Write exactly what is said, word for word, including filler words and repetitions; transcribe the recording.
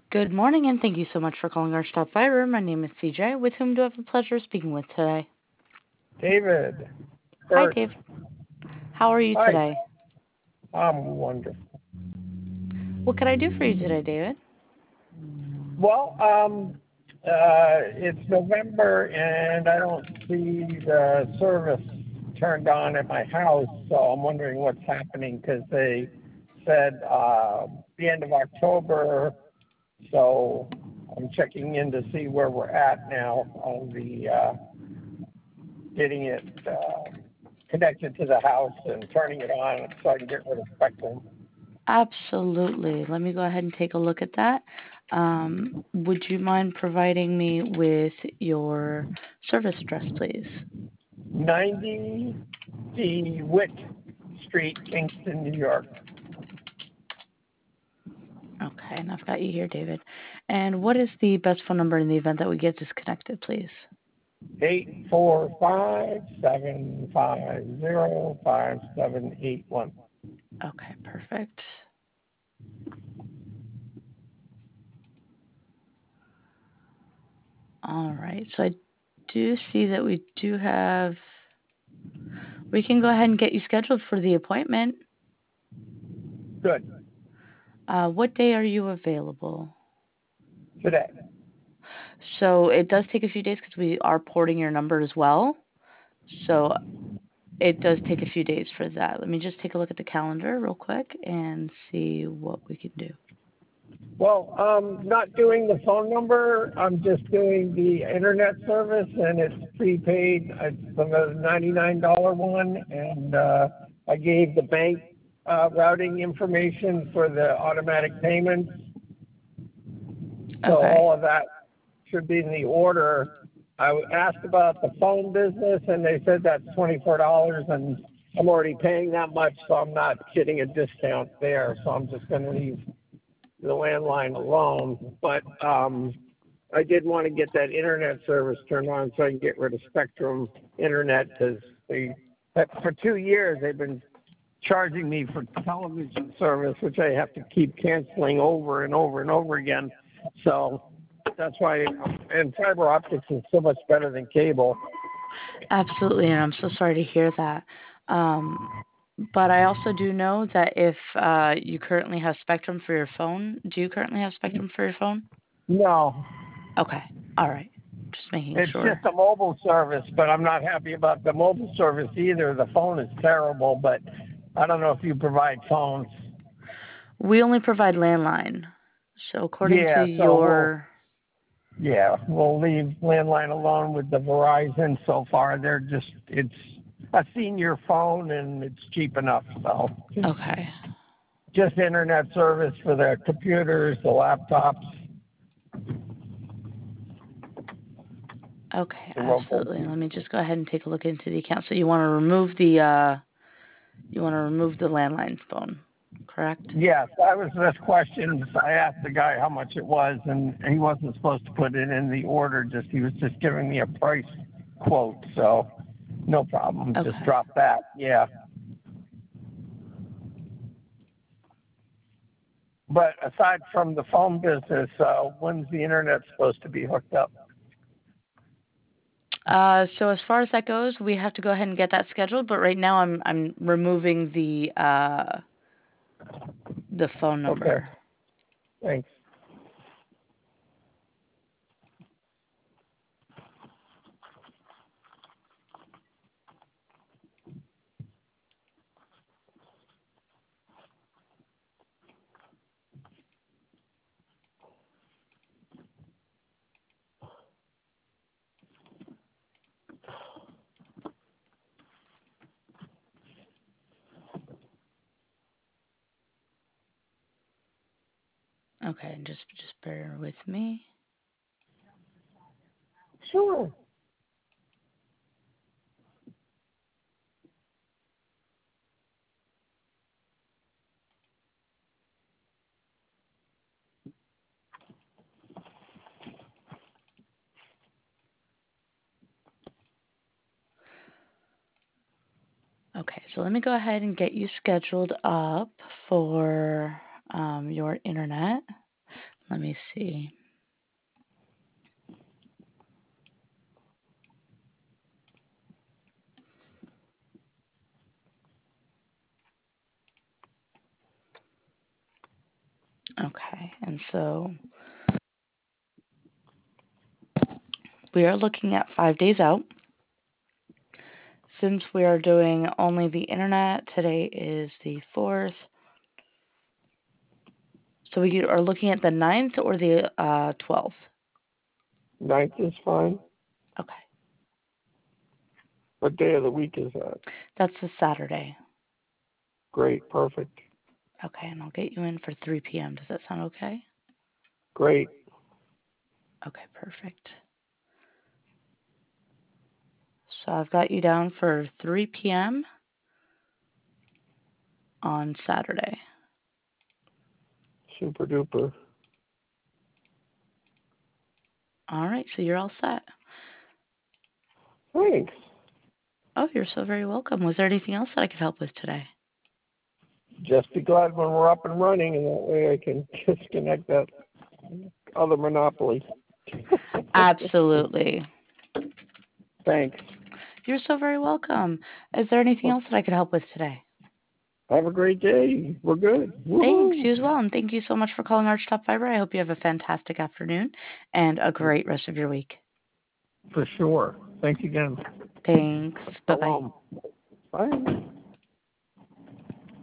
Good morning, and thank you so much for calling our stop fiber. My name is C J. With whom do I have the pleasure of speaking with today? David, Hi, Bert, Dave. How are you hi. today? I'm wonderful. What can I do for you today, David? Well, um, uh, it's November and I don't see the service turned on at my house, so I'm wondering what's happening because they said uh, the end of October, so I'm checking in to see where we're at now on the uh, getting it uh, connected to the house and turning it on so I can get rid of Spectrum. Absolutely. Let me go ahead and take a look at that. Um, would you mind providing me with your service address, please? ninety DeWitt Street, Kingston, New York. Okay, and I've got you here, David. And what is the best phone number in the event that we get disconnected, please? eight four five, seven five zero, five seven eight one. Okay, perfect. All right, so I do see that we do have. We can go ahead and get you scheduled for the appointment. Good. Uh, what day are you available? Today. So it does take a few days because we are porting your number as well. So it does take a few days for that. Let me just take a look at the calendar real quick and see what we can do. Well, um, not doing the phone number. I'm just doing the internet service, and it's prepaid. It's the ninety-nine dollars one, and uh, I gave the bank uh, routing information for the automatic payments. So Okay. all of that should be in the order. I asked about the phone business, and they said that's twenty-four dollars, and I'm already paying that much, so I'm not getting a discount there. So I'm just going to leave the landline alone. But um, I did want to get that internet service turned on so I can get rid of Spectrum Internet because they, for two years, they've been charging me for television service, which I have to keep canceling over and over and over again. So that's why, and fiber optics is so much better than cable. Absolutely, and I'm so sorry to hear that. Um, but I also do know that if uh, you currently have Spectrum for your phone, do you currently have Spectrum for your phone? No, Okay. All right. Just making it's sure. just a mobile service, but I'm not happy about the mobile service either. The phone is terrible, but I don't know if you provide phones. We only provide landline. So according to Yeah, so we'll your yeah we'll leave landline alone with the Verizon so far. They're just it's a senior phone and it's cheap enough. So okay. just internet service for the computers, the laptops, Okay, the Roku absolutely. T V. Let me just go ahead and take a look into the account. So you want to remove the uh you want to remove the landline phone, correct? Yes, that was the questions. I asked the guy how much it was, and he wasn't supposed to put it in the order. Just he was just giving me a price quote. So no problem. Just Okay. drop that. Yeah. But aside from the phone business, uh, when's the internet supposed to be hooked up? Uh so as far as that goes, we have to go ahead and get that scheduled, but right now I'm I'm removing the uh the phone Okay. number. Thanks. Okay, just just bear with me. Sure. Okay, so let me go ahead and get you scheduled up for um your internet. Let me see. Okay, and so we are looking at five days out. Since we are doing only the internet, today is the fourth. So we are looking at the ninth or the uh, twelfth? ninth is fine. Okay. What day of the week is that? That's a Saturday. Great, perfect. Okay, and I'll get you in for three p.m. Does that sound okay? Great. Okay, perfect. So I've got you down for three p.m. on Saturday. Super duper. All right, so you're all set. Thanks. Oh, you're so very welcome. Was there anything else that I could help with today? Just be glad when we're up and running, and that way I can disconnect that other monopoly. Absolutely. Thanks. You're so very welcome. Is there anything else that I could help with today? Have a great day. We're good. Thanks, Woo-hoo. you as well. And thank you so much for calling Archtop Fiber. I hope you have a fantastic afternoon and a great rest of your week. For sure. Thanks again. Thanks. Bye-bye. Bye.